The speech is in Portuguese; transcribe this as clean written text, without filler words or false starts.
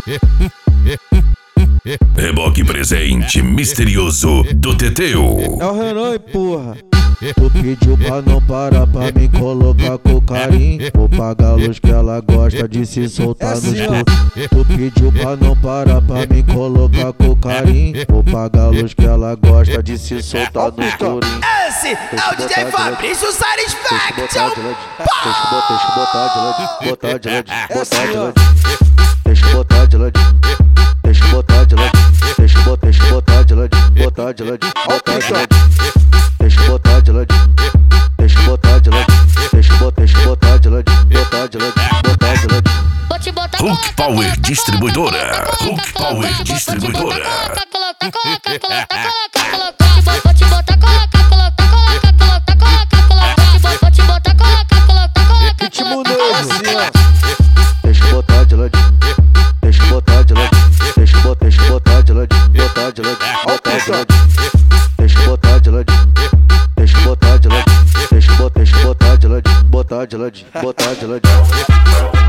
Reboque presente misterioso do Teteu. É o Renan, porra. Tu pediu pra não parar pra me colocar com carinho. Vou pagar a luz que ela gosta de se soltar no escuro. Tu pediu pra não parar pra me colocar com carinho. Vou pagar a luz que ela gosta de se soltar no escuro. Esse é o DJ Fabrício Satisfaction. Deixa eu botar de ladinho. Botar de ladinho. Botar de ladinho. Deixa eu botar de ladinho. Deixa eu botar de ladinho. Deixa eu botar de ladinho. Botar de ladinho. Botar de ladinho. Deixa eu botar de ladinho. Deixa eu botar de ladinho. Deixa eu botar de ladinho. Botar de ladinho. Botar de ladinho. Hulk Power Distribuidora. Hulk Power Distribuidora. Ritmo novo. Deixa eu botar de ladinho. Deixa eu botar de ladinho. Deixa eu botar de ladinho. Botar de ladinho. Botar de ladinho. Deixa eu botar de ladinho. Deixa eu botar de ladinho. Deixa eu botar de ladinho. Botar de ladinho. Botar de ladinho.